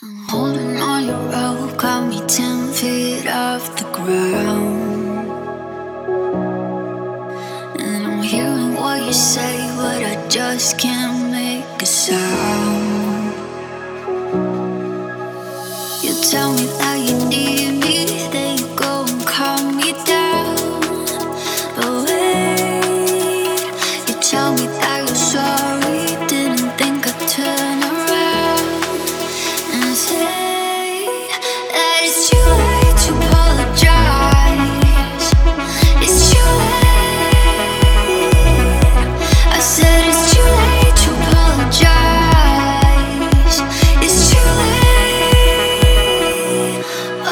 I'm holding on your rope, got me 10 feet off the ground. And I'm hearing what you say, but I just can't make a sound. You tell me that you need me, then you go and calm me down. But wait, you tell me that you're sorry, didn't think I'd turn around and say that it's too late to apologize. It's too late. I said it's too late to apologize. It's too late. Oh.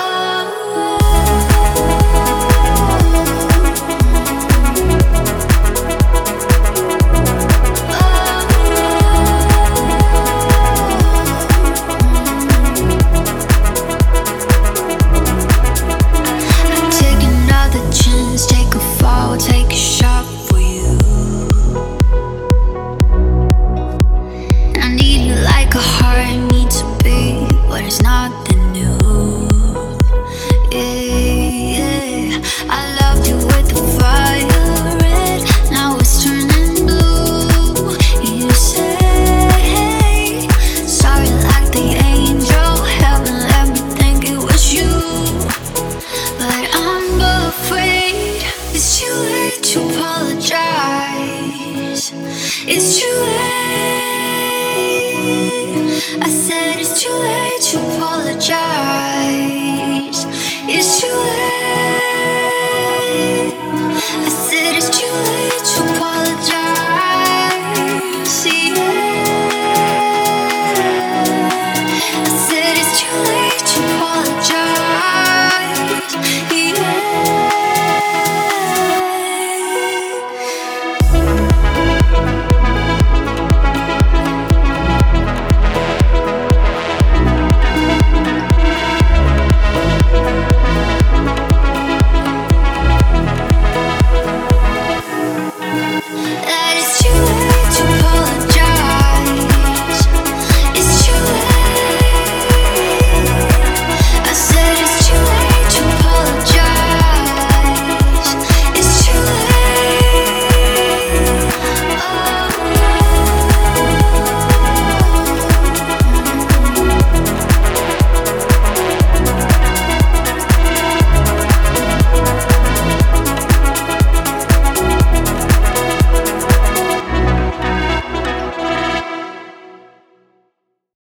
Take another chance, take a fall, take a shot for you. I need you like a heart needs to beat, but it's nothing new. Yeah, I loved you with the fire red, now it's turning blue. You say sorry like the angel, heaven let me think it was you. But I'm afraid it's too late to apologize. It's too late. I said it's too late to apologize.